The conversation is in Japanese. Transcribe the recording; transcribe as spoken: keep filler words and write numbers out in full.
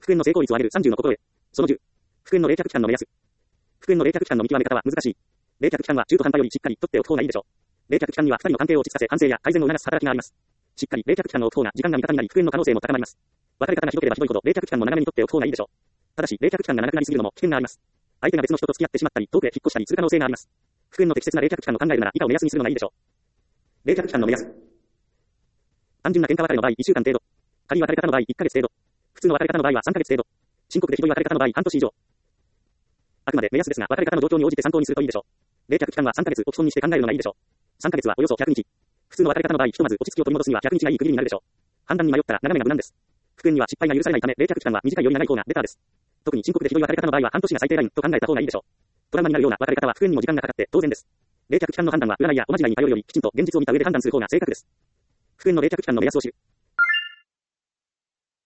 復縁の成功率を上げるさんじゅうの心得。そのじゅう。復縁の冷却期間の目安。復縁の冷却期間の見極め方は難しい。冷却期間は中途半端よりしっかり取っておく方がいいでしょう。冷却期間にはふたりの関係を落ち着かせ、反省や改善を促す働きがあります。しっかり冷却期間の置く方が時間が味方になり、復縁の可能性も高まります。別れ方がひどければひどいほど冷却期間も長めに取っておく方がいいでしょう。ただし、冷却期間が長くなりすぎるのも危険があります。相手が別の人と付き合ってしまったり、遠くへ引っ越したりする可能性があります。復縁の適切な冷却期間を考えるなら以下を目安にするのがいいでしょう。冷却期間の目安。単純な喧嘩別れの場合いっしゅうかん程度。仮別れ方の場合いっかげつ程度。普通の別れ方の場合はさんかげつ程度。深刻でひどい別れ方の場合半年以上。あくまで目安ですが、別れ方の状況に応じて参考にするといいでしょう。冷却期間はさんかげつを基本にして考えるのがいいでしょう。さんかげつはおよそひゃくにち。普通の別れ方の場合、ひとまず落ち着きを取り戻すにはひゃくにちがいい区切りになるでしょう。判断に迷ったら長めが無難です。復縁には失敗が許されないため、冷却期間は短いより長い方がベターです。特に深刻でひどい別れ方の場合は半年が最低ラインと考えた方がいいでしょう。トラウマになるような別れ方は復縁にも時間がかかって当然です。冷却期間の判断は占いやおまじないに頼るよりきちんと現実を見た上で判断する方が正確です。復縁の冷却期間の目安を知る。